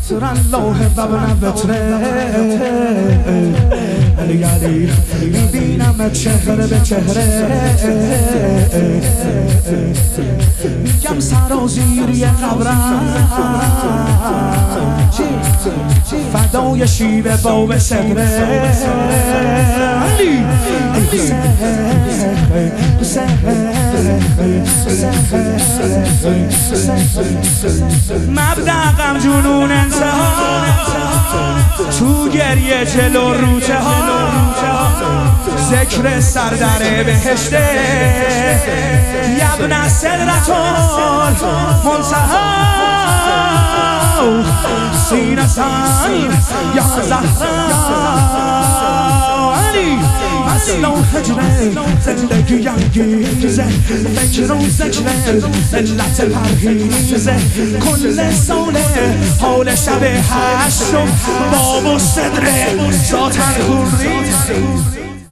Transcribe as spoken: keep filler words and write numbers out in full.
ترى الله بابنا بتره علی علی میبینم چهره به چهره میگم سرازیر یه قبرم فدای شیب باب صدره علی مبدأم جنون انتها تو گریه جلو روچه ها ذکر سردر بهشته یبن سدرتون منتها سینه سن یا زهرا علی اصلا حجره زندگی انگیزه فکر و ذکره علت پرهیزه کل ساله حال شب هشتم باب و صدره ذاتن خوری